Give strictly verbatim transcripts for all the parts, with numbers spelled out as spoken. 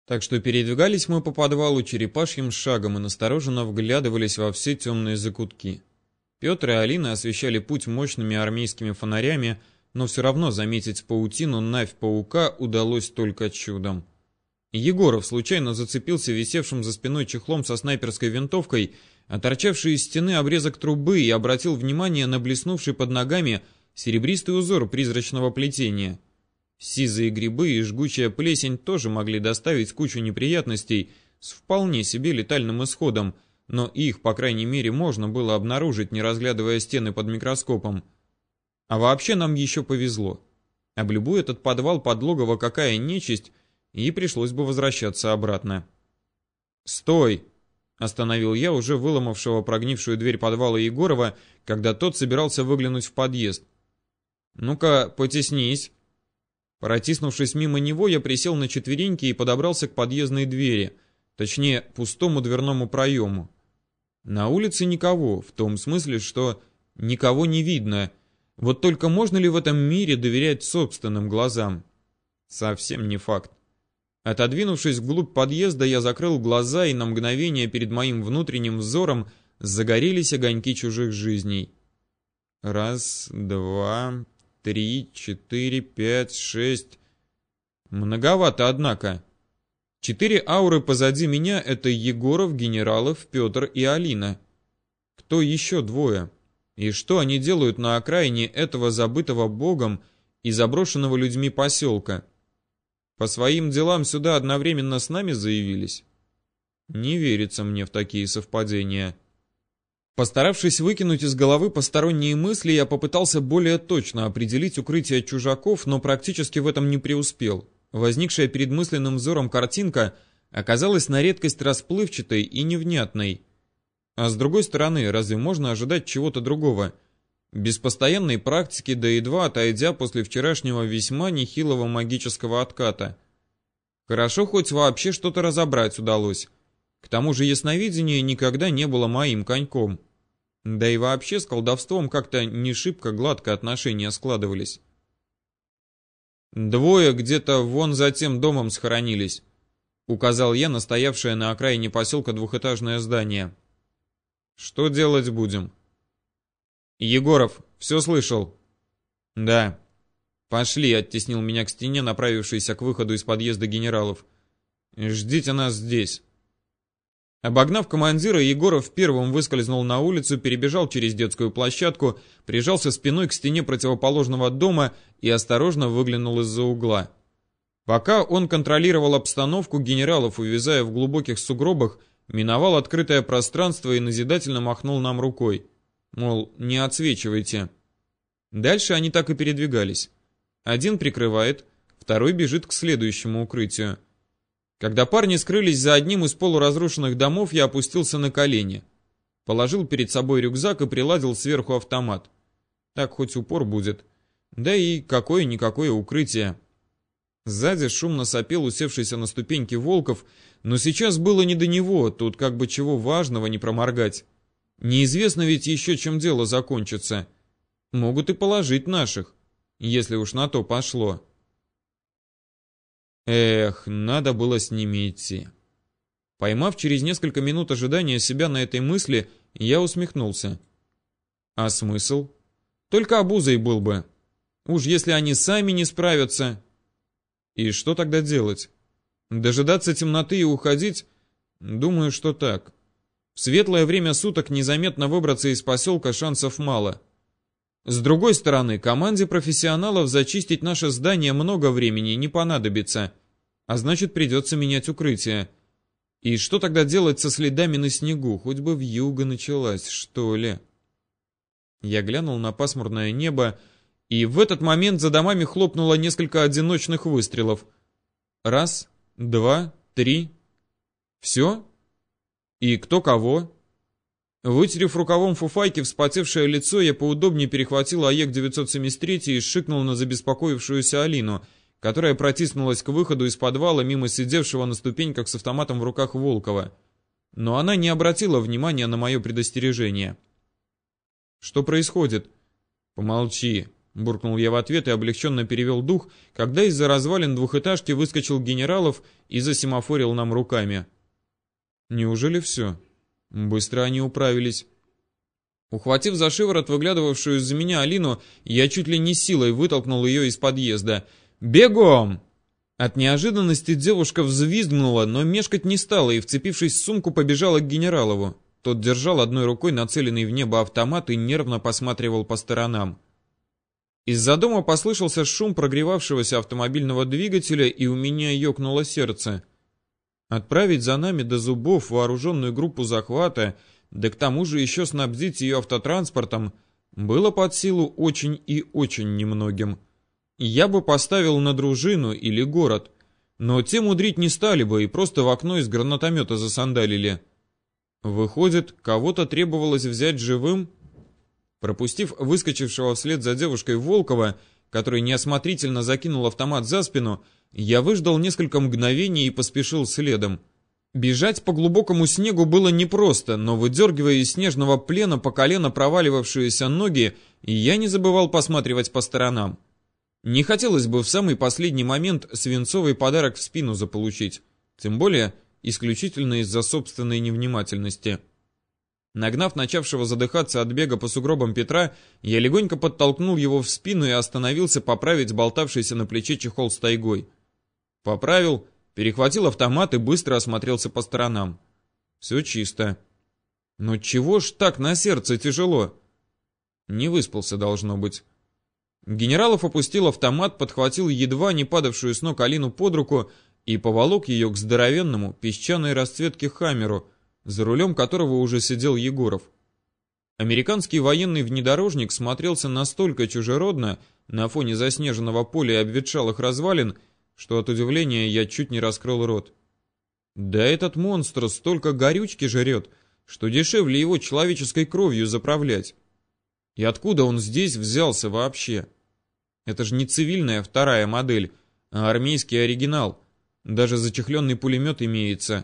Так что передвигались мы по подвалу черепашьим шагом и настороженно вглядывались во все темные закутки. Петр и Алина освещали путь мощными армейскими фонарями, но все равно заметить паутину Навь паука удалось только чудом. Егоров случайно зацепился висевшим за спиной чехлом со снайперской винтовкой, а торчавший из стены обрезок трубы, и обратил внимание на блеснувший под ногами серебристый узор призрачного плетения. Сизые грибы и жгучая плесень тоже могли доставить кучу неприятностей с вполне себе летальным исходом, но их, по крайней мере, можно было обнаружить, не разглядывая стены под микроскопом. А вообще нам еще повезло. Облюбуя этот подвал под логово какая нечисть, и пришлось бы возвращаться обратно. «Стой!» — остановил я уже выломавшего прогнившую дверь подвала Егорова, когда тот собирался выглянуть в подъезд. «Ну-ка, потеснись!» Протиснувшись мимо него, я присел на четвереньки и подобрался к подъездной двери, точнее, пустому дверному проему. На улице никого, в том смысле, что никого не видно. Вот только можно ли в этом мире доверять собственным глазам? Совсем не факт. Отодвинувшись вглубь подъезда, я закрыл глаза, и на мгновение перед моим внутренним взором загорелись огоньки чужих жизней. Раз, два, три, четыре, пять, шесть. Многовато, однако. Четыре ауры позади меня — это Егоров, Генералов, Петр и Алина. Кто еще двое? И что они делают на окраине этого забытого богом и заброшенного людьми поселка? По своим делам сюда одновременно с нами заявились? Не верится мне в такие совпадения. Постаравшись выкинуть из головы посторонние мысли, я попытался более точно определить укрытие чужаков, но практически в этом не преуспел. Возникшая перед мысленным взором картинка оказалась на редкость расплывчатой и невнятной. А с другой стороны, разве можно ожидать чего-то другого? Без постоянной практики, да едва отойдя после вчерашнего весьма нехилого магического отката. Хорошо хоть вообще что-то разобрать удалось. К тому же ясновидение никогда не было моим коньком. Да и вообще с колдовством как-то не шибко гладко отношения складывались. «Двое где-то вон за тем домом схоронились», — указал я на стоявшее на окраине поселка двухэтажное здание. «Что делать будем?» «Егоров, все слышал?» «Да». «Пошли», — оттеснил меня к стене, направившийся к выходу из подъезда Генералов. «Ждите нас здесь». Обогнав командира, Егоров первым выскользнул на улицу, перебежал через детскую площадку, прижался спиной к стене противоположного дома и осторожно выглянул из-за угла. Пока он контролировал обстановку, Генералов, увязая в глубоких сугробах, миновал открытое пространство и назидательно махнул нам рукой. Мол, не отсвечивайте. Дальше они так и передвигались. Один прикрывает, второй бежит к следующему укрытию. Когда парни скрылись за одним из полуразрушенных домов, я опустился на колени. Положил перед собой рюкзак и приладил сверху автомат. Так хоть упор будет. Да и какое-никакое укрытие. Сзади шумно сопел усевшийся на ступеньки Волков, но сейчас было не до него, тут как бы чего важного не проморгать. Неизвестно ведь еще, чем дело закончится. Могут и положить наших, если уж на то пошло. Эх, надо было с ними идти. Поймав через несколько минут ожидания себя на этой мысли, я усмехнулся. А смысл? Только обузой был бы. Уж если они сами не справятся. И что тогда делать? Дожидаться темноты и уходить? Думаю, что так. В светлое время суток незаметно выбраться из поселка шансов мало. С другой стороны, команде профессионалов зачистить наше здание много времени не понадобится, а значит придется менять укрытие. И что тогда делать со следами на снегу? Хоть бы вьюга началась, что ли? Я глянул на пасмурное небо, и в этот момент за домами хлопнуло несколько одиночных выстрелов. Раз, два, три. Все? И кто кого? Вытерев рукавом фуфайки вспотевшее лицо, я поудобнее перехватил АЕК девятьсот семьдесят три и шикнул на забеспокоившуюся Алину, которая протиснулась к выходу из подвала мимо сидевшего на ступеньках с автоматом в руках Волкова. Но она не обратила внимания на мое предостережение. «Что происходит?» «Помолчи», буркнул я в ответ и облегченно перевел дух, когда из-за развалин двухэтажки выскочил Генералов и засемафорил нам руками. Неужели все? Быстро они управились. Ухватив за шиворот выглядывавшую из-за меня Алину, я чуть ли не силой вытолкнул ее из подъезда. «Бегом!» От неожиданности девушка взвизгнула, но мешкать не стала и, вцепившись в сумку, побежала к Генералову. Тот держал одной рукой нацеленный в небо автомат и нервно посматривал по сторонам. Из-за дома послышался шум прогревавшегося автомобильного двигателя, и у меня ёкнуло сердце. Отправить за нами до зубов вооруженную группу захвата, да к тому же еще снабдить ее автотранспортом, было под силу очень и очень немногим. Я бы поставил на дружину или город, но те мудрить не стали бы и просто в окно из гранатомета засандалили. Выходит, кого-то требовалось взять живым? Пропустив выскочившего вслед за девушкой Волкова, который неосмотрительно закинул автомат за спину, я выждал несколько мгновений и поспешил следом. Бежать по глубокому снегу было непросто, но выдергивая из снежного плена по колено проваливавшиеся ноги, я не забывал посматривать по сторонам. Не хотелось бы в самый последний момент свинцовый подарок в спину заполучить, тем более исключительно из-за собственной невнимательности. Нагнав начавшего задыхаться от бега по сугробам Петра, я легонько подтолкнул его в спину и остановился поправить болтавшийся на плече чехол с тайгой. Поправил, перехватил автомат и быстро осмотрелся по сторонам. Все чисто. Но чего ж так на сердце тяжело? Не выспался, должно быть. Генералов опустил автомат, подхватил едва не падавшую с ног Алину под руку и поволок ее к здоровенному песчаной расцветки «Хаммеру», за рулем которого уже сидел Егоров. Американский военный внедорожник смотрелся настолько чужеродно на фоне заснеженного поля и обветшалых развалин, что от удивления я чуть не раскрыл рот. Да этот монстр столько горючки жрет, что дешевле его человеческой кровью заправлять. И откуда он здесь взялся вообще? Это же не цивильная вторая модель, а армейский оригинал. Даже зачехленный пулемет имеется.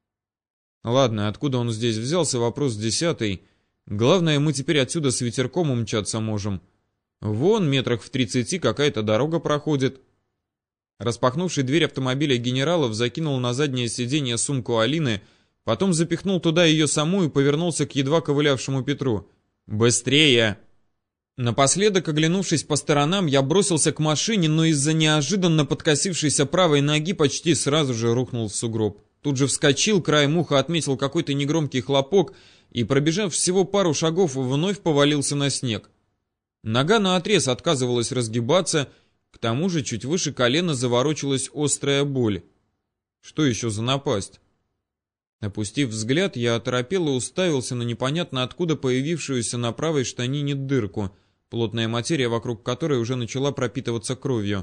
Ладно, откуда он здесь взялся, вопрос десятый. Главное, мы теперь отсюда с ветерком умчаться можем. Вон, метрах в тридцати какая-то дорога проходит. Распахнувший дверь автомобиля Генералов закинул на заднее сиденье сумку Алины, потом запихнул туда ее саму и повернулся к едва ковылявшему Петру. «Быстрее!» Напоследок, оглянувшись по сторонам, я бросился к машине, но из-за неожиданно подкосившейся правой ноги почти сразу же рухнул в сугроб. Тут же вскочил, краем уха отметил какой-то негромкий хлопок и, пробежав всего пару шагов, вновь повалился на снег. Нога наотрез отказывалась разгибаться, к тому же чуть выше колена заворочилась острая боль. Что еще за напасть? Опустив взгляд, я оторопело уставился на непонятно откуда появившуюся на правой штанине дырку, плотная материя вокруг которой уже начала пропитываться кровью.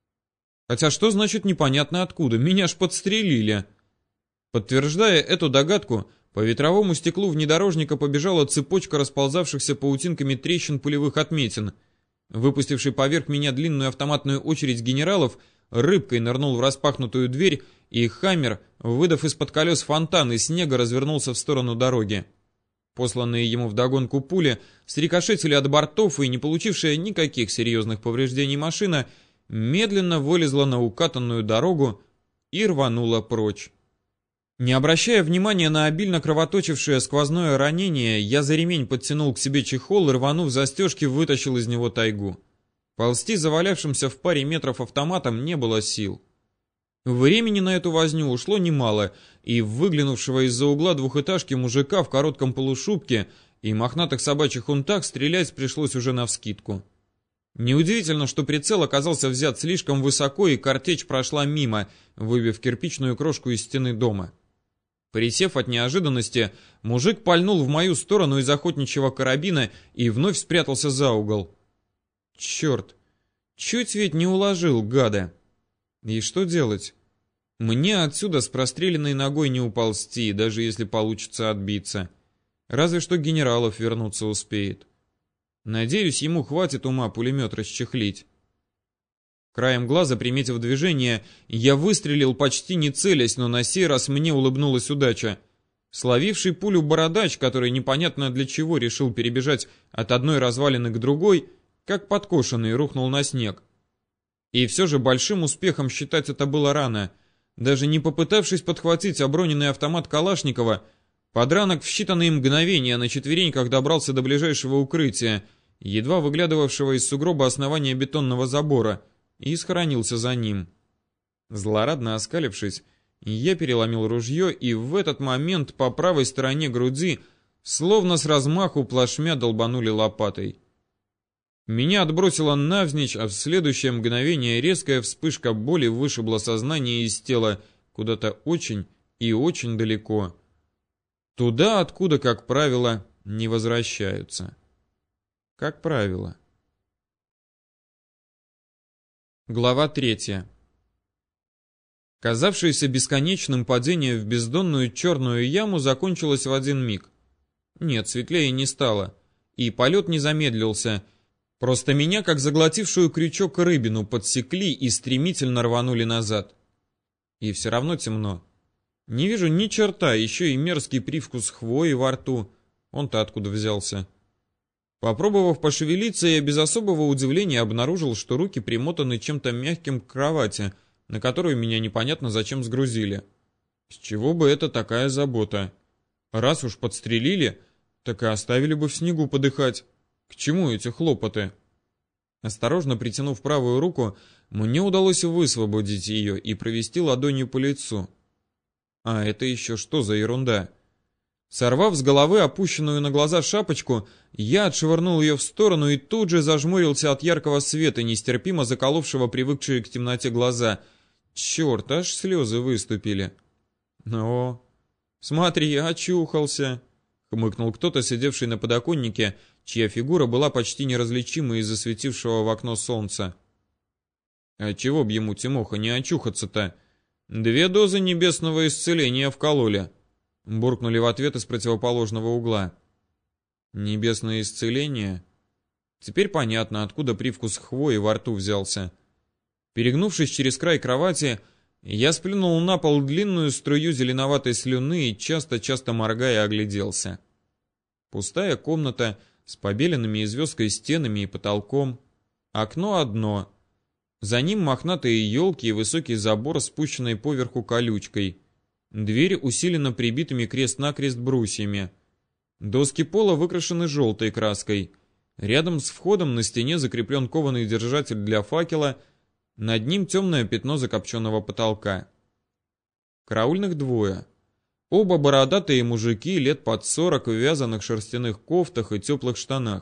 Хотя что значит непонятно откуда? Меня ж подстрелили. Подтверждая эту догадку, по ветровому стеклу внедорожника побежала цепочка расползавшихся паутинками трещин пулевых отметин. Выпустивший поверх меня длинную автоматную очередь Генералов рыбкой нырнул в распахнутую дверь, и «Хаммер», выдав из-под колес фонтан из снега, развернулся в сторону дороги. Посланные ему вдогонку пули срикошетили от бортов, и не получившая никаких серьезных повреждений машина медленно вылезла на укатанную дорогу и рванула прочь. Не обращая внимания на обильно кровоточившее сквозное ранение, я за ремень подтянул к себе чехол и, рванув застежки, вытащил из него тайгу. Ползти завалявшимся в паре метров автоматом не было сил. Времени на эту возню ушло немало, и в выглянувшего из-за угла двухэтажки мужика в коротком полушубке и мохнатых собачьих унтах стрелять пришлось уже навскидку. Неудивительно, что прицел оказался взят слишком высоко, и картечь прошла мимо, выбив кирпичную крошку из стены дома. Присев от неожиданности, мужик пальнул в мою сторону из охотничьего карабина и вновь спрятался за угол. Черт, чуть ведь не уложил, гада. И что делать? Мне отсюда с простреленной ногой не уползти, даже если получится отбиться. Разве что Генералов вернуться успеет. Надеюсь, ему хватит ума пулемет расчехлить. Краем глаза, приметив движение, я выстрелил почти не целясь, но на сей раз мне улыбнулась удача. Словивший пулю бородач, который непонятно для чего решил перебежать от одной развалины к другой, как подкошенный, рухнул на снег. И все же большим успехом считать это было рано. Даже не попытавшись подхватить оброненный автомат Калашникова, подранок в считанные мгновения на четвереньках добрался до ближайшего укрытия, едва выглядывавшего из сугроба основания бетонного забора, и схоронился за ним. Злорадно оскалившись, я переломил ружье, и в этот момент по правой стороне груди, словно с размаху, плашмя долбанули лопатой. Меня отбросило навзничь, а в следующее мгновение резкая вспышка боли вышибла сознание из тела куда-то очень и очень далеко. Туда, откуда, как правило, не возвращаются. Как правило. Глава третья. Казавшееся бесконечным падение в бездонную черную яму закончилось в один миг. Нет, светлее не стало. И полет не замедлился. Просто меня, как заглотившую крючок рыбину, подсекли и стремительно рванули назад. И все равно темно. Не вижу ни черта, еще и мерзкий привкус хвои во рту. Он-то откуда взялся? Попробовав пошевелиться, я без особого удивления обнаружил, что руки примотаны чем-то мягким к кровати, на которую меня непонятно зачем сгрузили. С чего бы это такая забота? Раз уж подстрелили, так и оставили бы в снегу подыхать. К чему эти хлопоты? Осторожно притянув правую руку, мне удалось высвободить ее и провести ладонью по лицу. А это еще что за ерунда? Сорвав с головы опущенную на глаза шапочку, я отшвырнул ее в сторону и тут же зажмурился от яркого света, нестерпимо заколовшего привыкшие к темноте глаза. Черт, аж слезы выступили. «О, смотри, очухался!» — хмыкнул кто-то, сидевший на подоконнике, чья фигура была почти неразличима из-за светившего в окно солнца. «А чего б ему, Тимоха, не очухаться-то? Две дозы небесного исцеления вкололи!» — буркнули в ответ из противоположного угла. «Небесное исцеление?» Теперь понятно, откуда привкус хвои во рту взялся. Перегнувшись через край кровати, я сплюнул на пол длинную струю зеленоватой слюны и часто-часто моргая огляделся. Пустая комната с побеленными звездкой стенами и потолком. Окно одно. За ним мохнатые елки и высокий забор, спущенный поверху колючкой. Дверь усилена прибитыми крест-накрест брусьями. Доски пола выкрашены желтой краской. Рядом с входом на стене закреплен кованый держатель для факела, над ним темное пятно закопченного потолка. Караульных двое. Оба бородатые мужики лет под сорок в вязаных шерстяных кофтах и теплых штанах.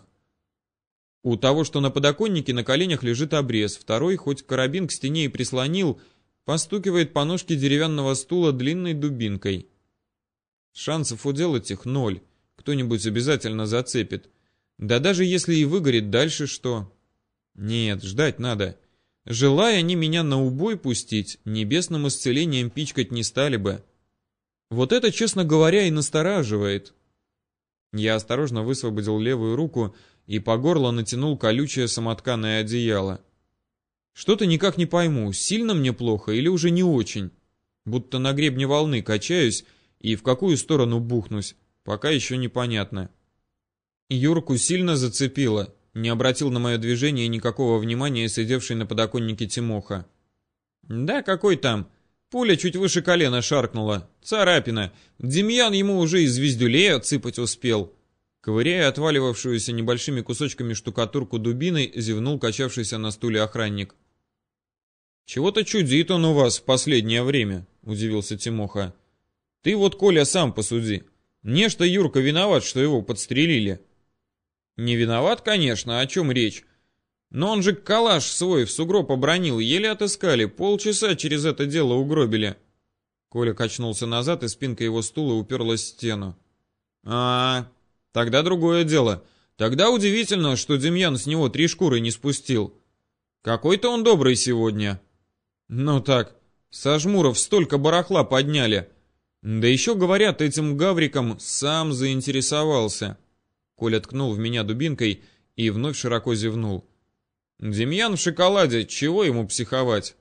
У того, что на подоконнике, на коленях лежит обрез, второй, хоть карабин к стене и прислонил, постукивает по ножке деревянного стула длинной дубинкой. Шансов уделать их ноль, кто-нибудь обязательно зацепит. Да даже если и выгорит, дальше что? Нет, ждать надо. Желая они меня на убой пустить, небесным исцелением пичкать не стали бы. Вот это, честно говоря, и настораживает. Я осторожно высвободил левую руку и по горло натянул колючее самотканое одеяло. Что-то никак не пойму, сильно мне плохо или уже не очень. Будто на гребне волны качаюсь и в какую сторону бухнусь, пока еще непонятно. Юрку сильно зацепило. Не обратил на мое движение никакого внимания сидевший на подоконнике Тимоха. «Да какой там? Пуля чуть выше колена шаркнула. Царапина. Демьян ему уже из звездюлей отсыпать успел». Ковыряя отваливавшуюся небольшими кусочками штукатурку дубиной, зевнул качавшийся на стуле охранник. «Чего-то чудит он у вас в последнее время», — удивился Тимоха. «Ты вот, Коля, сам посуди. Нечто Юрка виноват, что его подстрелили». «Не виноват, конечно, о чем речь? Но он же калаш свой в сугроб обронил, еле отыскали, полчаса через это дело угробили». Коля качнулся назад, и спинка его стула уперлась в стену. «А, тогда другое дело. Тогда удивительно, что Демьян с него три шкуры не спустил. Какой-то он добрый сегодня». «Ну так, со жмуров столько барахла подняли. Да еще, говорят, этим гавриком сам заинтересовался». Коля ткнул в меня дубинкой и вновь широко зевнул. «Демьян в шоколаде, чего ему психовать?»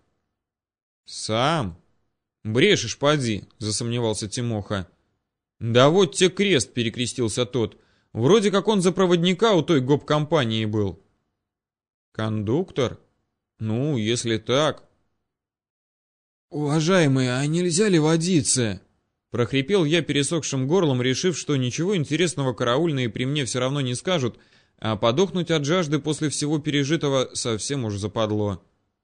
«Сам? Брешешь, поди», — засомневался Тимоха. «Да вот те крест», — перекрестился тот. «Вроде как он за проводника у той гоп-компании был». Кондуктор? Ну, если так... «Уважаемые, а нельзя ли водиться?» Прохрипел я пересохшим горлом, решив, что ничего интересного караульные при мне все равно не скажут, а подохнуть от жажды после всего пережитого совсем уж западло.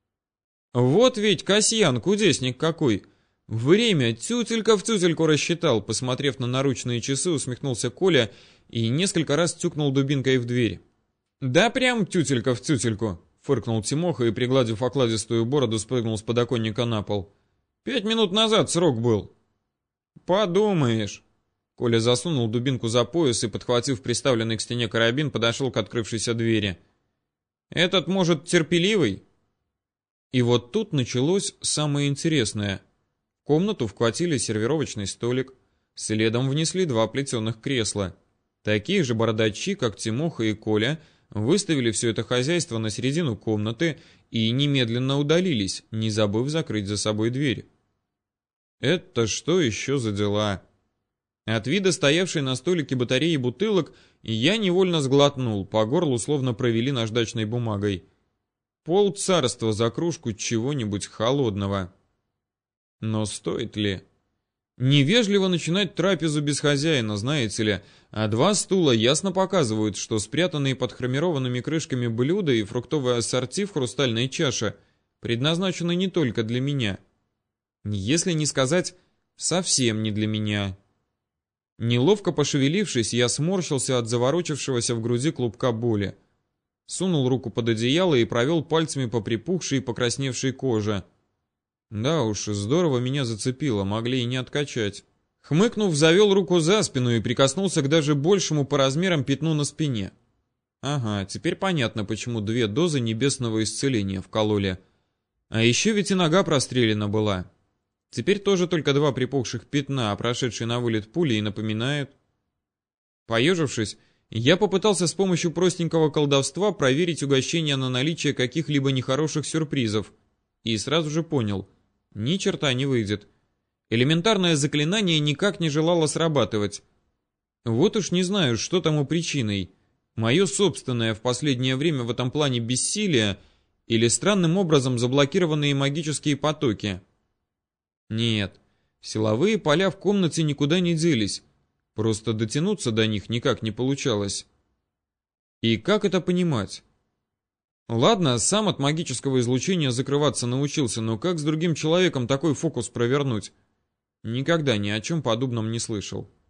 Вот ведь Касьян, кудесник какой! Время тютелька в тютельку рассчитал, посмотрев на наручные часы, усмехнулся Коля и несколько раз тюкнул дубинкой в дверь. Да прям тютелька в тютельку, фыркнул Тимоха и, пригладив окладистую бороду, спрыгнул с подоконника на пол. Пять минут назад срок был. Подумаешь. Коля засунул дубинку за пояс и, подхватив приставленный к стене карабин, подошел к открывшейся двери. Этот, может, терпеливый? И вот тут началось самое интересное. В комнату вкатили сервировочный столик. Следом внесли два плетеных кресла. Такие же бородачи, как Тимоха и Коля, выставили все это хозяйство на середину комнаты и немедленно удалились, не забыв закрыть за собой дверь. Это что еще за дела? От вида стоявшей на столике батареи бутылок я невольно сглотнул, по горлу словно провели наждачной бумагой. Пол царства за кружку чего-нибудь холодного. Но стоит ли? Невежливо начинать трапезу без хозяина, знаете ли, а два стула ясно показывают, что спрятанные под хромированными крышками блюда и фруктовое ассорти в хрустальной чаше предназначены не только для меня. Если не сказать, совсем не для меня. Неловко пошевелившись, я сморщился от заворочившегося в груди клубка боли. Сунул руку под одеяло и провел пальцами по припухшей и покрасневшей коже. Да уж, здорово меня зацепило, могли и не откачать. Хмыкнув, завел руку за спину и прикоснулся к даже большему по размерам пятну на спине. Ага, теперь понятно, почему две дозы небесного исцеления вкололи. А еще ведь и нога прострелена была. Теперь тоже только два припухших пятна, а прошедшие на вылет пули и напоминают. Поежившись, я попытался с помощью простенького колдовства проверить угощение на наличие каких-либо нехороших сюрпризов. И сразу же понял, ни черта не выйдет. Элементарное заклинание никак не желало срабатывать. Вот уж не знаю, что тому причиной. Мое собственное в последнее время в этом плане бессилие или странным образом заблокированные магические потоки. Нет, силовые поля в комнате никуда не делись. Просто дотянуться до них никак не получалось. И как это понимать? Ладно, сам от магического излучения закрываться научился, но как с другим человеком такой фокус провернуть? Никогда ни о чем подобном не слышал.